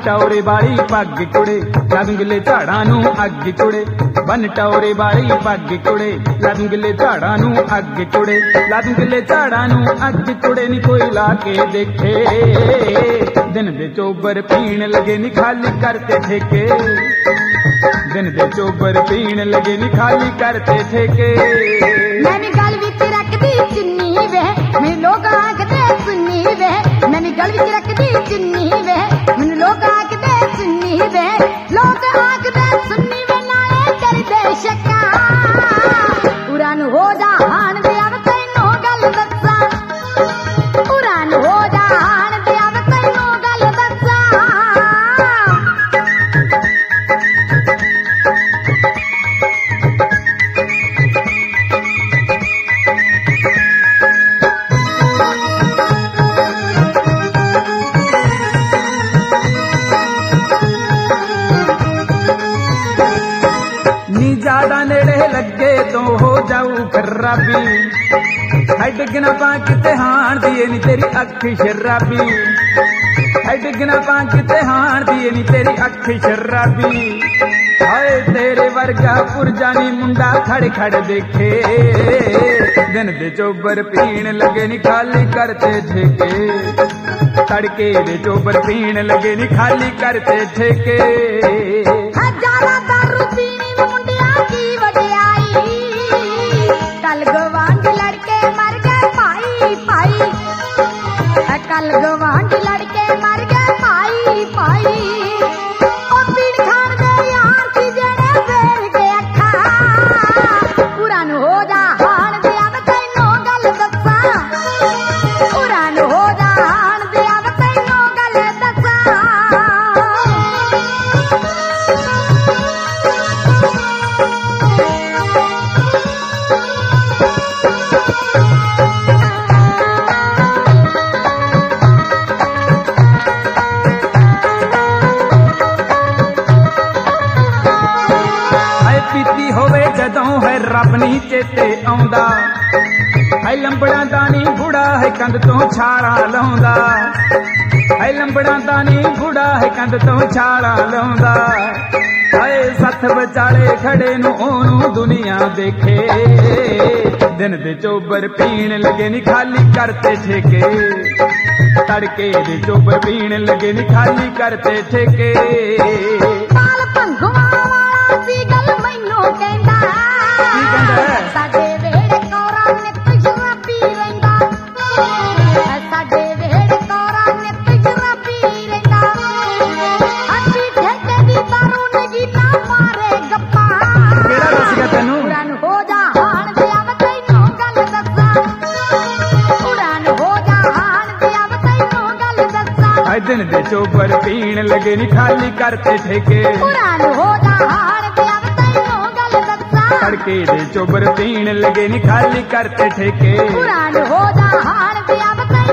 ਟੌਰੇ ਵਾਲੀ ਪੱਗ ਕੁੜੇ ਲੰਗਲੇ ਝਾੜਾਂ ਨੂੰ ਅੱਗ ਕੁੜੇ ਬੰਨ ਟੌਰੇ ਵਾਲੀ ਪੱਗ ਕੁੜੇ ਲੰਗਲੇ ਝਾੜਾਂ ਨੂੰ ਅੱਗ ਕੁੜੇ ਲੰਗਲੇ ਝਾੜਾਂ ਨੂੰ ਅੱਗ ਕੁੜੇ ਨੀ ਕੋਈ ਲਾ ਕੇ ਦੇਖੇ ਦਿਨ ਦੇ ਚੋਬਰ ਪੀਣ ਲਗੇ ਨੀ ਖਾਲੀ ਕਰਤੇ ਠੇਕੇ ਦਿਨ ਦੇ ਚੋਬਰ ਪੀਣ ਲਗੇ ਨੀ ਖਾਲੀ ਕਰਤੇ ਠੇਕੇ मैं भी गल विच रखदी चुन्नी वे मैनू लोग आखदे सुन्नी वे मैं भी गल विच रखदी चुन्नी वे मैनू लोग आखदे सुन्नी वे लोग आखदे सुन्नी वे नाले करदे शक्का उड़ान हो जा हान दे आव तैनू गल दस्सां उड़ान हो जा हान दे आव तैनू गल दस्सां ज्यादा नेड़े लगे तो हो जाऊ खराबी है डिगना पा किते हाण दिए नी तेरी अख शराबी है डिगना पा किते हाण दिए नी तेरी अख शराबी हाय तेरे वर्गा पुरजानी मुंडा खड़ खड़ देखे दिन दे चोबर पीण लगे नी खाली करते ठेके तड़के दे चोबर पीण लगे नी खाली करते ठेके हजारा दारू पीनी मुंडिया की वडियाई कल गवांढ लड़के मर गए भाई भाई कल गवांढ लड़के मर गए भाई भाई ओ पीण खान दे यार की जेड़े फेर के अखा पुरान हो जा हान दे अब तैनू गल दस्सां पुरान हो जा हान दे अब तैनू गल दस्सां पीती होवे जदों है रब नी चेते आउंदा है लंबड़ा दानी बुढ़ा है कंध तो छाला लाउंदा है लंबड़ा दानी बुढ़ा है कंध तो छाला लाउंदा हाय सथ विचाले खड़े नू ओनू दुनिया देखे दिन दे चोबर पीण लगे नी खाली करते ठेके तड़के दे चोबर पीण लगे नी खाली करते ठेके पाल भंगवा वाला सी गल मैनू कहंदा की कहंदा साडे वेड़े कोरा नित शराबी रहिंदा साडे वेड़े कोरा नित शराबी रहिंदा हत्ती ठेके दी दारू नगी ना मारे गप्पा केड़ा दसगा तैनू उड़ान हो जा हान दे आव तैनू गल दस्सां उड़ान हो जा हान दे आव तैनू गल दस्सां हाय दिन दे चोबर पीण लगे नी खाली करते ठेके उड़ान हो जा हान दे आव तैनू गल दस्सां तड़के दे चोबर पीण लगे नी खाली करते ठेके पुरान हो जा हान दे अब तैनू